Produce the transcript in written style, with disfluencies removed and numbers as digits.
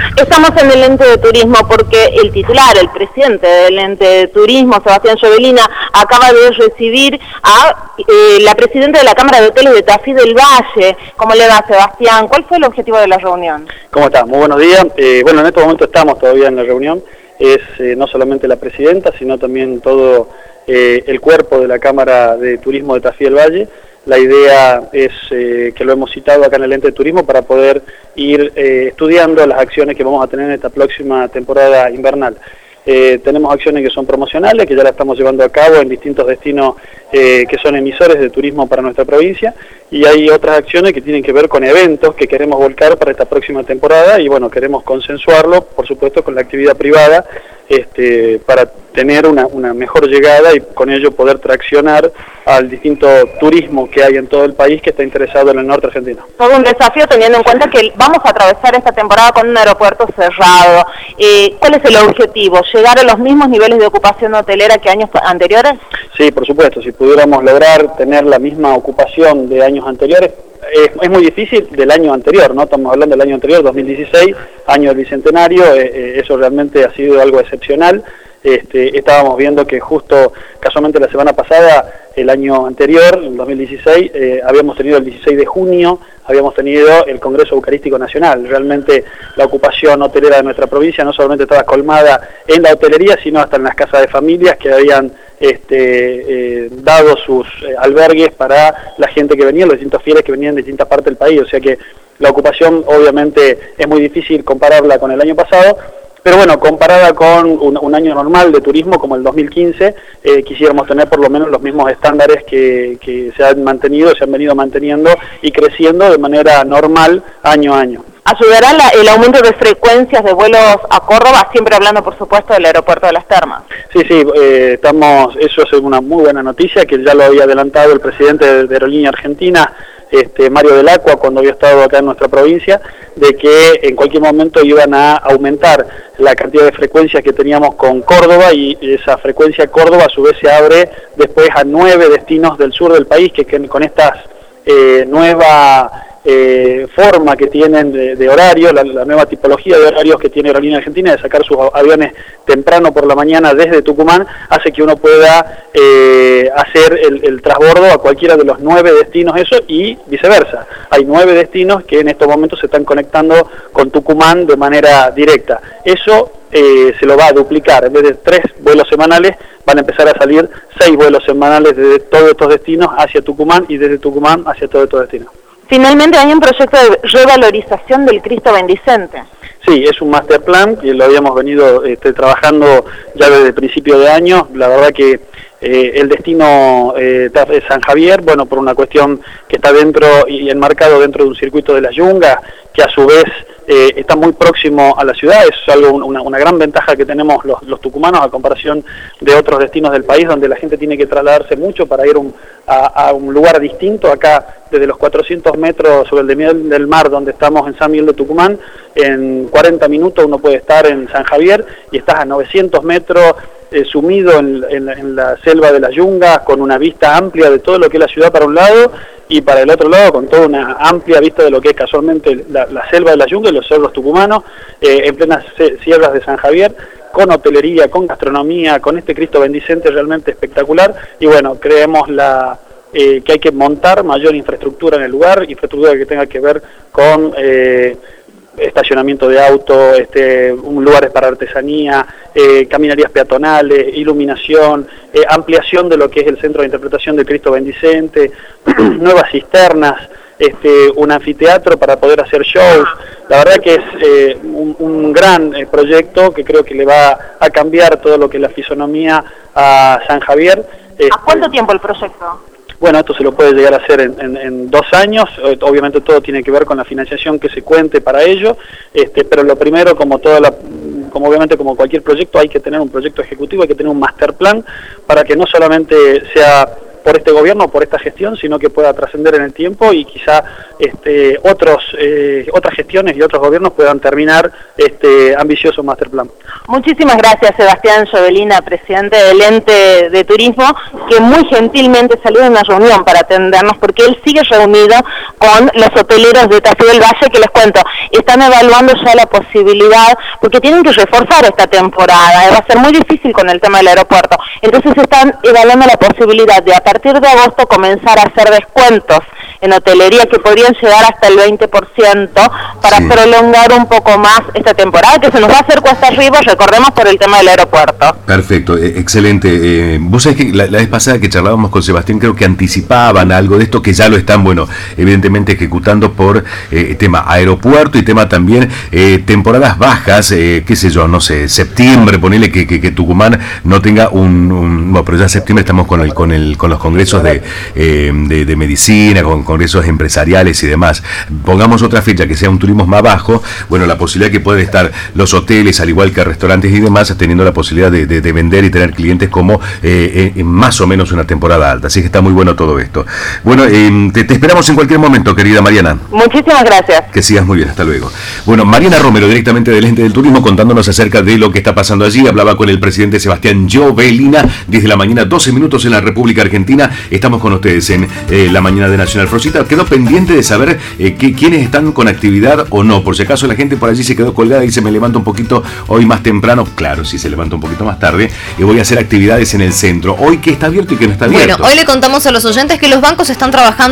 Estamos en el ente de turismo porque el titular, el presidente del ente de turismo, Sebastián Llobelina, acaba de recibir a la presidenta de la Cámara de Hoteles de Tafí del Valle. ¿Cómo le va, Sebastián? ¿Cuál fue el objetivo de la reunión? ¿Cómo está? Muy buenos días. Bueno, en este momento estamos todavía en la reunión. Es no solamente la presidenta, sino también todo el cuerpo de la Cámara de Turismo de Tafí del Valle. La idea es que lo hemos citado acá en el ente de turismo para poder ir estudiando las acciones que vamos a tener en esta próxima temporada invernal. Tenemos acciones que son promocionales, que ya las estamos llevando a cabo en distintos destinos que son emisores de turismo para nuestra provincia, y hay otras acciones que tienen que ver con eventos que queremos volcar para esta próxima temporada, y bueno, queremos consensuarlo, por supuesto, con la actividad privada, para tener una mejor llegada y con ello poder traccionar al distinto turismo que hay en todo el país que está interesado en el norte argentino. Todo un desafío teniendo en cuenta que vamos a atravesar esta temporada con un aeropuerto cerrado. ¿Cuál es el objetivo? ¿Llegar a los mismos niveles de ocupación hotelera que años anteriores? Sí, por supuesto. Si pudiéramos lograr tener la misma ocupación de años anteriores, es muy difícil del año anterior, ¿no? Estamos hablando del año anterior, 2016, año del Bicentenario, eso realmente ha sido algo excepcional. Estábamos viendo que justo, casualmente la semana pasada, el año anterior, en 2016, habíamos tenido el 16 de junio, habíamos tenido el Congreso Eucarístico Nacional. Realmente la ocupación hotelera de nuestra provincia no solamente estaba colmada en la hotelería, sino hasta en las casas de familias que habían dado sus albergues para la gente que venía, los distintos fieles que venían de distintas partes del país. O sea que la ocupación obviamente es muy difícil compararla con el año pasado, pero bueno, comparada con un año normal de turismo como el 2015, quisiéramos tener por lo menos los mismos estándares que se han venido manteniendo y creciendo de manera normal año a año. ¿Ayudará el aumento de frecuencias de vuelos a Córdoba, siempre hablando por supuesto del aeropuerto de Las Termas? Sí, eso es una muy buena noticia, que ya lo había adelantado el presidente de Aerolínea Argentina, Mario Del Acqua, cuando había estado acá en nuestra provincia, de que en cualquier momento iban a aumentar la cantidad de frecuencias que teníamos con Córdoba, y esa frecuencia Córdoba a su vez se abre después a 9 destinos del sur del país, que con estas nueva forma que tienen de horario, la nueva tipología de horarios que tiene Aerolínea Argentina de sacar sus aviones temprano por la mañana desde Tucumán, hace que uno pueda hacer el transbordo a cualquiera de los 9 destinos, eso, y viceversa. Hay 9 destinos que en estos momentos se están conectando con Tucumán de manera directa. Eso se lo va a duplicar. En vez de 3 vuelos semanales, van a empezar a salir 6 vuelos semanales desde todos estos destinos hacia Tucumán, y desde Tucumán hacia todos estos destinos. Finalmente hay un proyecto de revalorización del Cristo Bendicente. Sí, es un master plan que lo habíamos venido trabajando ya desde el principio de año. La verdad que el destino es San Javier, bueno, por una cuestión que está dentro y enmarcado dentro de un circuito de las Yungas, que a su vez está muy próximo a la ciudad. Es algo, una gran ventaja que tenemos los tucumanos a comparación de otros destinos del país, donde la gente tiene que trasladarse mucho para ir a un lugar distinto. Acá, desde los 400 metros sobre el desnivel del mar, donde estamos en San Miguel de Tucumán, en 40 minutos uno puede estar en San Javier, y estás a 900 metros sumido en la selva de las Yungas, con una vista amplia de todo lo que es la ciudad para un lado, y para el otro lado con toda una amplia vista de lo que es casualmente la selva de las Yungas y los cerros tucumanos, en plenas sierras de San Javier, con hotelería, con gastronomía, con este Cristo Bendicente realmente espectacular. Y bueno, creemos que hay que montar mayor infraestructura en el lugar, infraestructura que tenga que ver con estacionamiento de autos, lugares para artesanía, caminarías peatonales, iluminación, ampliación de lo que es el centro de interpretación del Cristo Bendicente, nuevas cisternas, un anfiteatro para poder hacer shows. La verdad que es un gran proyecto que creo que le va a cambiar todo lo que es la fisonomía a San Javier. ¿A cuánto tiempo el proyecto? Bueno, esto se lo puede llegar a hacer en 2 años. Obviamente todo tiene que ver con la financiación que se cuente para ello, pero lo primero, como obviamente como cualquier proyecto, hay que tener un proyecto ejecutivo, hay que tener un master plan para que no solamente sea por este gobierno, por esta gestión, sino que pueda trascender en el tiempo y quizá otras gestiones y otros gobiernos puedan terminar este ambicioso master plan. Muchísimas gracias, Sebastián Llobelina, presidente del ente de turismo, que muy gentilmente salió de una reunión para atendernos, porque él sigue reunido con los hoteleros de Tafí del Valle, que les cuento, están evaluando ya la posibilidad, porque tienen que reforzar esta temporada, va a ser muy difícil con el tema del aeropuerto, entonces están evaluando la posibilidad de a partir de agosto comenzar a hacer descuentos en hotelería que podrían llegar hasta el 20% para prolongar un poco más esta temporada, que se nos va a hacer cuesta arriba, recordemos, por el tema del aeropuerto. Perfecto, excelente. Vos sabés que la vez pasada que charlábamos con Sebastián, creo que anticipaban algo de esto, que ya lo están, bueno, evidentemente ejecutando por tema aeropuerto y tema también temporadas bajas, qué sé yo, no sé, septiembre, ponele que Tucumán no tenga bueno, pero ya en septiembre estamos con los congresos de medicina, con congresos empresariales y demás. Pongamos otra fecha que sea un turismo más bajo, bueno, la posibilidad que pueden estar los hoteles, al igual que restaurantes y demás, teniendo la posibilidad de vender y tener clientes como más o menos una temporada alta. Así que está muy bueno todo esto. Bueno, te esperamos en cualquier momento, querida Mariana. Muchísimas gracias. Que sigas muy bien, hasta luego. Bueno, Mariana Romero, directamente del ente del turismo, contándonos acerca de lo que está pasando allí. Hablaba con el presidente Sebastián Llobelina desde la mañana, 12 minutos en la República Argentina. Estamos con ustedes en la mañana de Nacional. Frosita, quedó pendiente de saber quiénes están con actividad o no. Por si acaso la gente por allí se quedó colgada y dice, me levanto un poquito hoy más temprano. Claro, sí, se levanta un poquito más tarde y voy a hacer actividades en el centro. Hoy, ¿qué está abierto y qué no está abierto? Bueno, hoy le contamos a los oyentes que los bancos están trabajando